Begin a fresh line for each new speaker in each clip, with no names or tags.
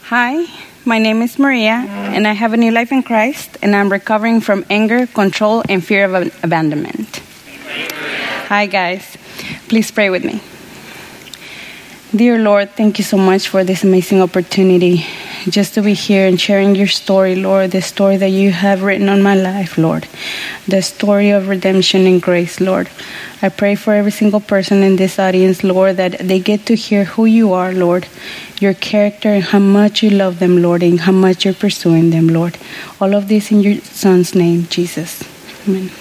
Hi, my name is Maria, and I have a new life in Christ, and I'm recovering from anger, control, and fear of abandonment. Hi, guys. Please pray with me. Dear Lord, thank you so much for this amazing opportunity just to be here and sharing your story, Lord, the story that you have written on my life, Lord, the story of redemption and grace, Lord. I pray for every single person in this audience, Lord, that they get to hear who you are, Lord, your character and how much you love them, Lord, and how much you're pursuing them, Lord. All of this in your Son's name, Jesus. Amen.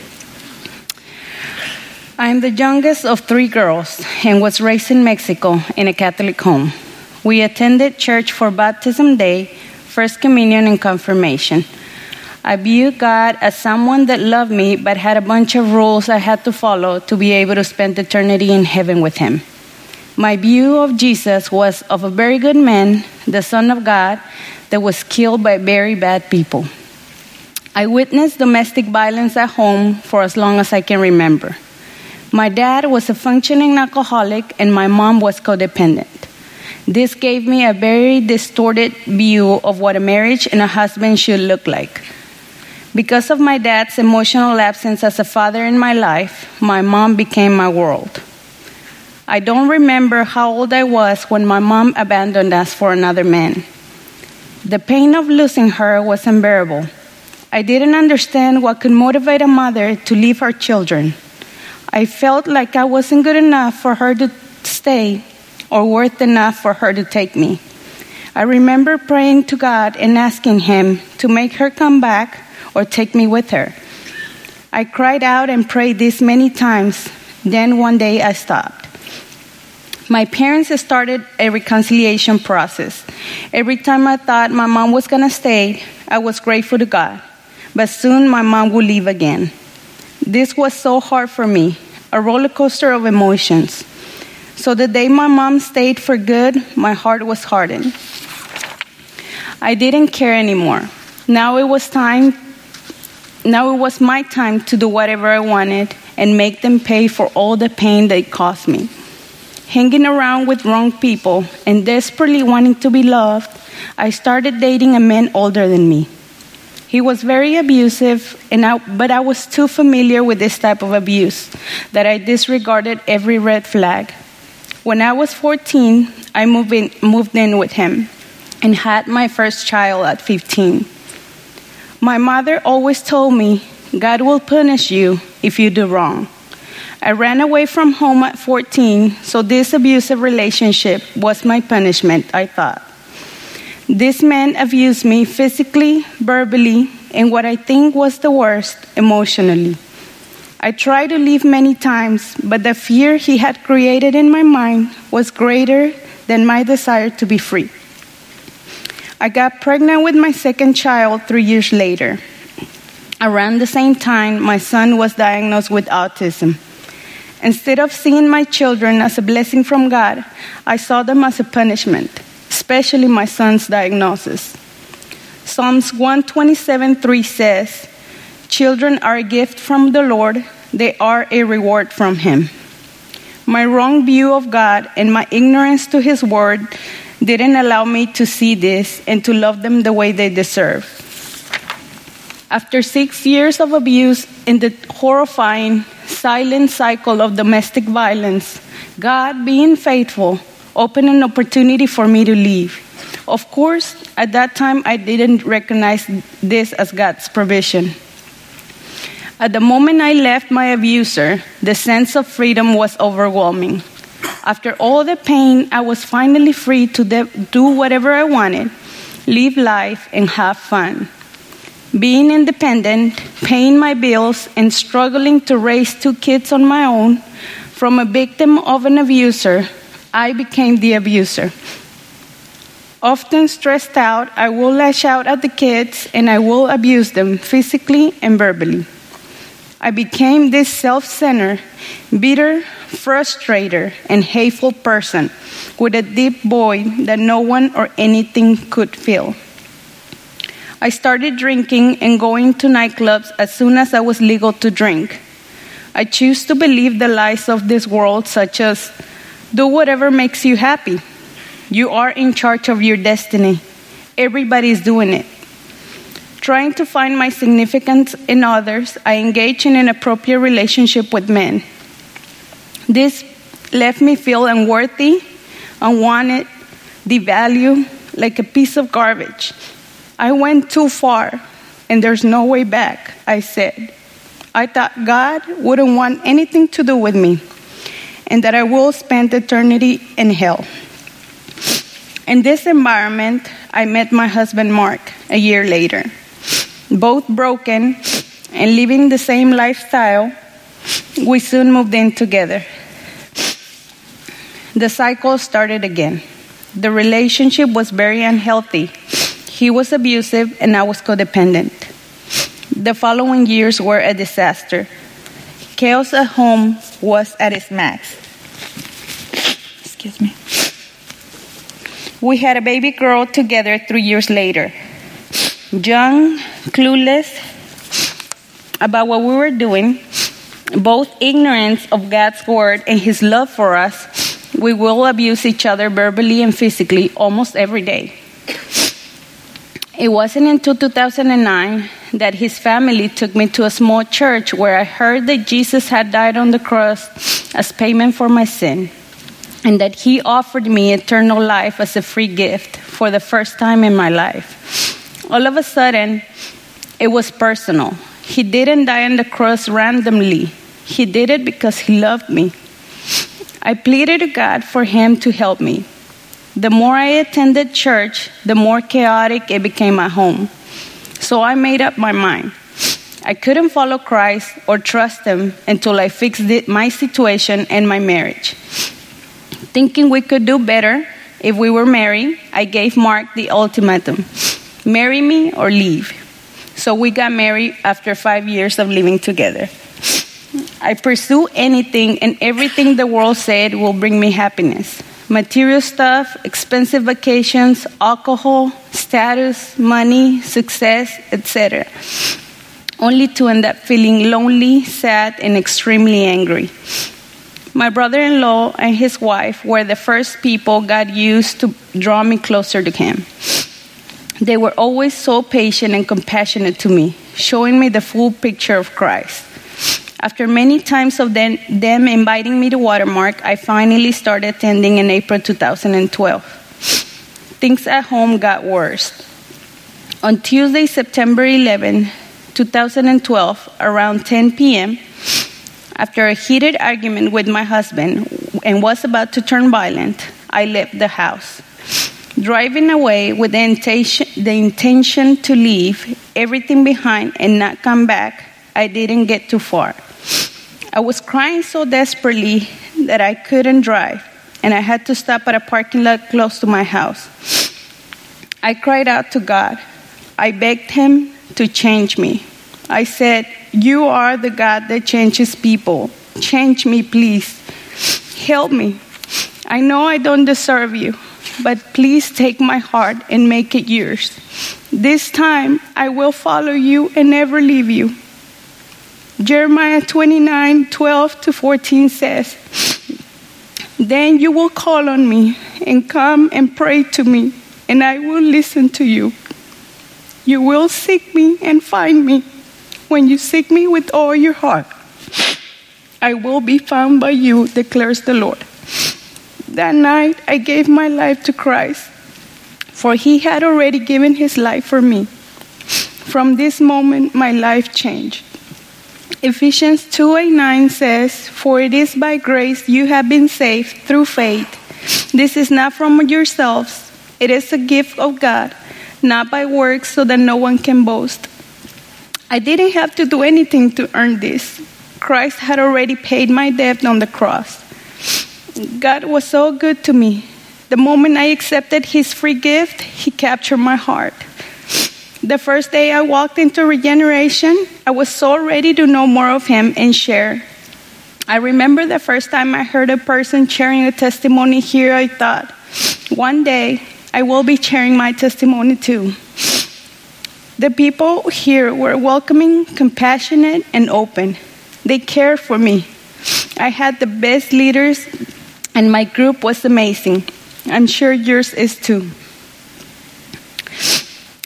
I am the youngest of 3 girls and was raised in Mexico in a Catholic home. We attended church for baptism day, first communion, and confirmation. I viewed God as someone that loved me but had a bunch of rules I had to follow to be able to spend eternity in heaven with him. My view of Jesus was of a very good man, the Son of God, that was killed by very bad people. I witnessed domestic violence at home for as long as I can remember. My dad was a functioning alcoholic and my mom was codependent. This gave me a very distorted view of what a marriage and a husband should look like. Because of my dad's emotional absence as a father in my life, my mom became my world. I don't remember how old I was when my mom abandoned us for another man. The pain of losing her was unbearable. I didn't understand what could motivate a mother to leave her children. I felt like I wasn't good enough for her to stay or worth enough for her to take me. I remember praying to God and asking him to make her come back or take me with her. I cried out and prayed this many times. Then one day I stopped. My parents started a reconciliation process. Every time I thought my mom was going to stay, I was grateful to God. But soon my mom would leave again. This was so hard for me, a roller coaster of emotions. So the day my mom stayed for good, my heart was hardened. I didn't care anymore. Now it was my time to do whatever I wanted and make them pay for all the pain they caused me. Hanging around with wrong people and desperately wanting to be loved, I started dating a man older than me. He was very abusive, but I was too familiar with this type of abuse that I disregarded every red flag. When I was 14, I moved in with him and had my first child at 15. My mother always told me, God will punish you if you do wrong. I ran away from home at 14, so this abusive relationship was my punishment, I thought. This man abused me physically, verbally, and what I think was the worst, emotionally. I tried to leave many times, but the fear he had created in my mind was greater than my desire to be free. I got pregnant with my second child 3 years later. Around the same time, my son was diagnosed with autism. Instead of seeing my children as a blessing from God, I saw them as a punishment, especially my son's diagnosis. Psalms 127:3 says, "Children are a gift from the Lord, they are a reward from him." My wrong view of God and my ignorance to his word didn't allow me to see this and to love them the way they deserve. After 6 years of abuse in the horrifying, silent cycle of domestic violence, God, being faithful, opened an opportunity for me to leave. Of course, at that time, I didn't recognize this as God's provision. At the moment I left my abuser, the sense of freedom was overwhelming. After all the pain, I was finally free to do whatever I wanted, live life, and have fun. Being independent, paying my bills, and struggling to raise 2 kids on my own, from a victim of an abuser, I became the abuser. Often stressed out, I will lash out at the kids and I will abuse them physically and verbally. I became this self-centered, bitter, frustrated, and hateful person with a deep void that no one or anything could fill. I started drinking and going to nightclubs as soon as I was legal to drink. I choose to believe the lies of this world, such as, do whatever makes you happy. You are in charge of your destiny. everybody's doing it. Trying to find my significance in others, I engaged in an inappropriate relationship with men. This left me feel unworthy, unwanted, devalued, like a piece of garbage. I went too far, and there's no way back, I said. I thought God wouldn't want anything to do with me, and that I will spend eternity in hell. In this environment, I met my husband, Mark, a year later. Both broken and living the same lifestyle, we soon moved in together. The cycle started again. The relationship was very unhealthy. He was abusive and I was codependent. The following years were a disaster. Chaos at home was at its max. Excuse me. We had a baby girl together 3 years later. Young, clueless about what we were doing, both ignorant of God's word and his love for us, we will abuse each other verbally and physically almost every day. It wasn't until 2009 that his family took me to a small church where I heard that Jesus had died on the cross as payment for my sin, and that he offered me eternal life as a free gift for the first time in my life. All of a sudden, it was personal. He didn't die on the cross randomly. He did it because he loved me. I pleaded to God for him to help me. The more I attended church, the more chaotic it became at home. So I made up my mind. I couldn't follow Christ or trust him until I fixed my situation and my marriage. Thinking we could do better if we were married, I gave Mark the ultimatum: marry me or leave. So we got married after 5 years of living together. I pursue anything and everything the world said will bring me happiness. Material stuff, expensive vacations, alcohol, status, money, success, etc. Only to end up feeling lonely, sad, and extremely angry. My brother-in-law and his wife were the first people God used to draw me closer to him. They were always so patient and compassionate to me, showing me the full picture of Christ. After many times of them inviting me to Watermark, I finally started attending in April 2012. Things at home got worse. On Tuesday, September 11, 2012, around 10 p.m., after a heated argument with my husband and was about to turn violent, I left the house. Driving away with the intention to leave everything behind and not come back, I didn't get too far. I was crying so desperately that I couldn't drive, and I had to stop at a parking lot close to my house. I cried out to God. I begged him to change me. I said, "You are the God that changes people. Change me, please. Help me. I know I don't deserve you, but please take my heart and make it yours. This time, I will follow you and never leave you." Jeremiah 29:12-14 says, "Then you will call on me and come and pray to me, and I will listen to you. You will seek me and find me. When you seek me with all your heart, I will be found by you, declares the Lord." That night, I gave my life to Christ, for he had already given his life for me. From this moment, my life changed. Ephesians 2:9 says, "For it is by grace you have been saved through faith. This is not from yourselves. It is a gift of God, not by works, so that no one can boast." I didn't have to do anything to earn this. Christ had already paid my debt on the cross. God was so good to me. The moment I accepted his free gift, he captured my heart. The first day I walked into regeneration, I was so ready to know more of him and share. I remember the first time I heard a person sharing a testimony here, I thought, one day I will be sharing my testimony too. The people here were welcoming, compassionate, and open. They cared for me. I had the best leaders, and my group was amazing. I'm sure yours is too.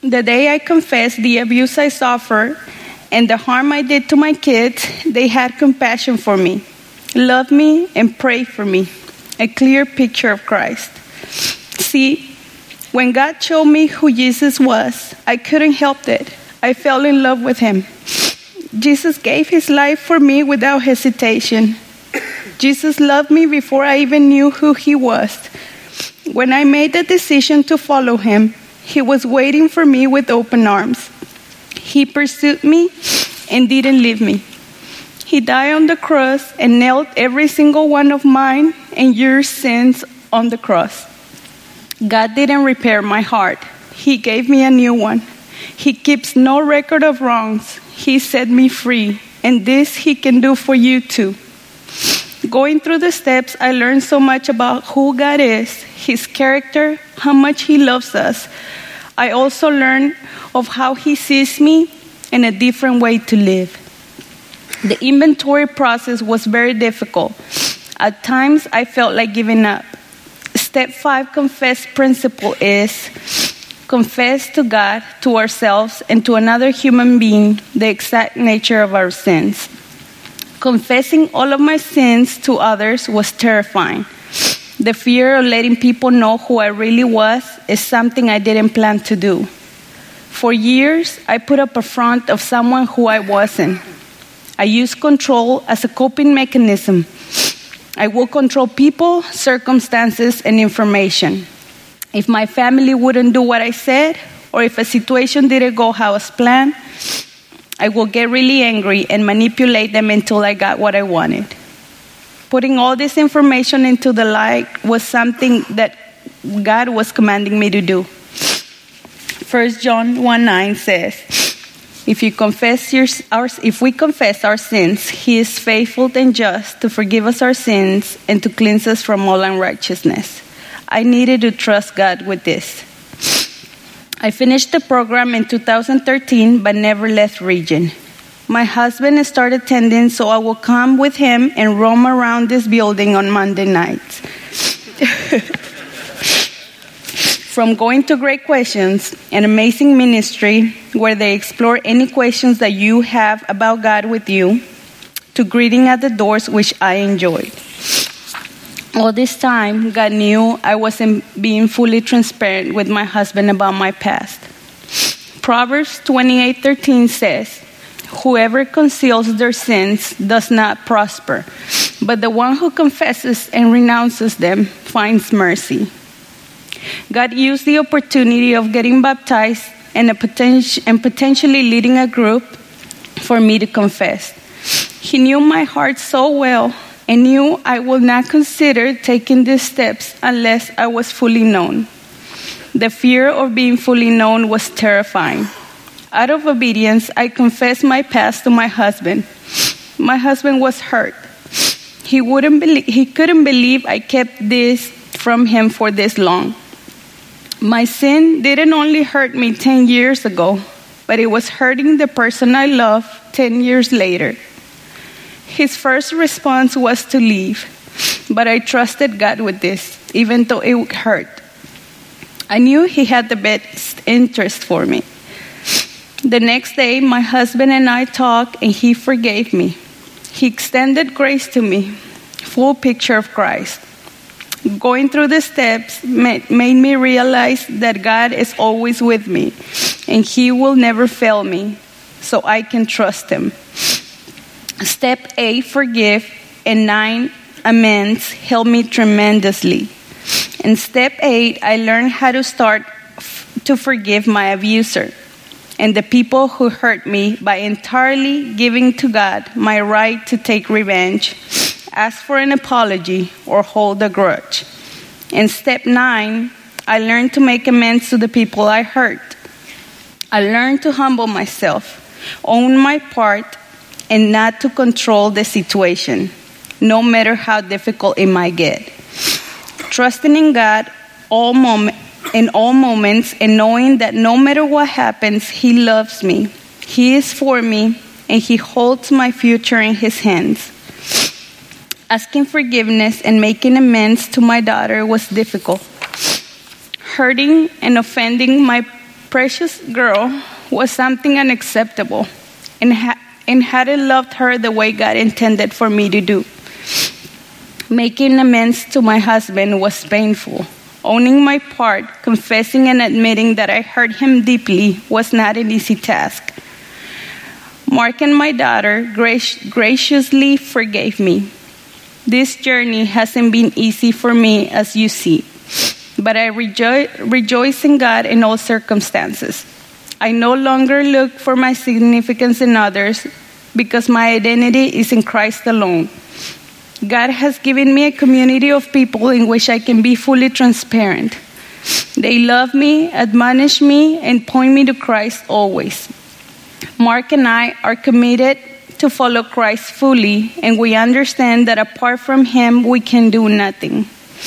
The day I confessed the abuse I suffered and the harm I did to my kids, they had compassion for me, loved me, and prayed for me. A clear picture of Christ. See, when God showed me who Jesus was, I couldn't help it. I fell in love with him. Jesus gave his life for me without hesitation. Jesus loved me before I even knew who he was. When I made the decision to follow him, he was waiting for me with open arms. He pursued me and didn't leave me. He died on the cross and nailed every single one of mine and your sins on the cross. God didn't repair my heart. He gave me a new one. He keeps no record of wrongs. He set me free, and this he can do for you too. Going through the steps, I learned so much about who God is, his character, how much he loves us. I also learned of how he sees me and a different way to live. The inventory process was very difficult. At times, I felt like giving up. Step 5 confess principle is confess to God, to ourselves, and to another human being the exact nature of our sins. Confessing all of my sins to others was terrifying. The fear of letting people know who I really was is something I didn't plan to do. For years, I put up a front of someone who I wasn't. I used control as a coping mechanism. I will control people, circumstances, and information. If my family wouldn't do what I said, or if a situation didn't go how I was planned, I will get really angry and manipulate them until I got what I wanted. Putting all this information into the light was something that God was commanding me to do. 1 John 1:9 says, if we confess our sins, he is faithful and just to forgive us our sins and to cleanse us from all unrighteousness. I needed to trust God with this. I finished the program in 2013, but never left Region. My husband started attending, so I will come with him and roam around this building on Monday nights. From going to Great Questions, an amazing ministry where they explore any questions that you have about God with you, to greeting at the doors, which I enjoyed. All this time, God knew I wasn't being fully transparent with my husband about my past. Proverbs 28:13 says, whoever conceals their sins does not prosper, but the one who confesses and renounces them finds mercy. God used the opportunity of getting baptized and potentially leading a group for me to confess. He knew my heart so well and knew I would not consider taking these steps unless I was fully known. The fear of being fully known was terrifying. Out of obedience, I confessed my past to my husband. My husband was hurt. He couldn't believe I kept this from him for this long. My sin didn't only hurt me 10 years ago, but it was hurting the person I love 10 years later. His first response was to leave, but I trusted God with this, even though it hurt. I knew he had the best interest for me. The next day, my husband and I talked, and he forgave me. He extended grace to me, full picture of Christ. Going through the steps made me realize that God is always with me, and he will never fail me, so I can trust him. Step 8, forgive, and 9, amends, helped me tremendously. In step 8, I learned how to start to forgive my abuser and the people who hurt me by entirely giving to God my right to take revenge, ask for an apology, or hold a grudge. In step 9, I learned to make amends to the people I hurt. I learned to humble myself, own my part, and not to control the situation, no matter how difficult it might get. Trusting in God in all moments, and knowing that no matter what happens, he loves me, he is for me, and he holds my future in his hands. Asking forgiveness and making amends to my daughter was difficult. Hurting and offending my precious girl was something unacceptable and hadn't loved her the way God intended for me to do. Making amends to my husband was painful. Owning my part, confessing and admitting that I hurt him deeply was not an easy task. Mark and my daughter graciously forgave me. This journey hasn't been easy for me, as you see, but I rejoice in God in all circumstances. I no longer look for my significance in others because my identity is in Christ alone. God has given me a community of people in which I can be fully transparent. They love me, admonish me, and point me to Christ always. Mark and I are committed to follow Christ fully, and we understand that apart from Him, we can do nothing.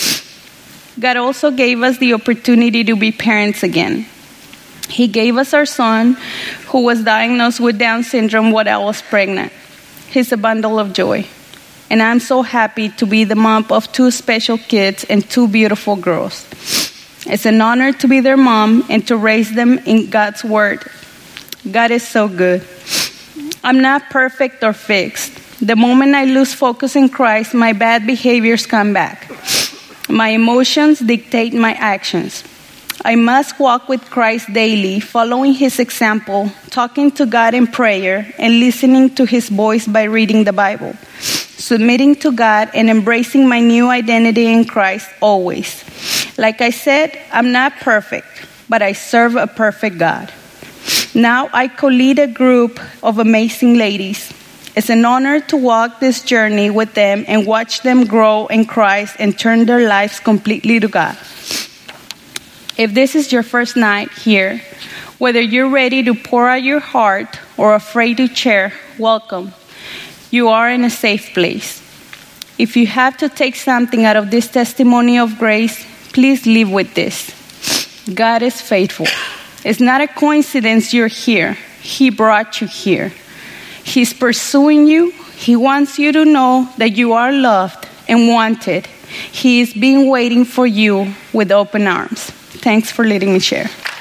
God also gave us the opportunity to be parents again. He gave us our son, who was diagnosed with Down syndrome while I was pregnant. He's a bundle of joy. And I'm so happy to be the mom of 2 special kids and 2 beautiful girls. It's an honor to be their mom and to raise them in God's word. God is so good. I'm not perfect or fixed. The moment I lose focus in Christ, my bad behaviors come back. My emotions dictate my actions. I must walk with Christ daily, following His example, talking to God in prayer, and listening to His voice by reading the Bible, submitting to God and embracing my new identity in Christ always. Like I said, I'm not perfect, but I serve a perfect God. Now I co-lead a group of amazing ladies. It's an honor to walk this journey with them and watch them grow in Christ and turn their lives completely to God. If this is your first night here, whether you're ready to pour out your heart or afraid to share, welcome. You are in a safe place. If you have to take something out of this testimony of grace, please live with this. God is faithful. It's not a coincidence you're here. He brought you here. He's pursuing you. He wants you to know that you are loved and wanted. He is waiting for you with open arms. Thanks for letting me share.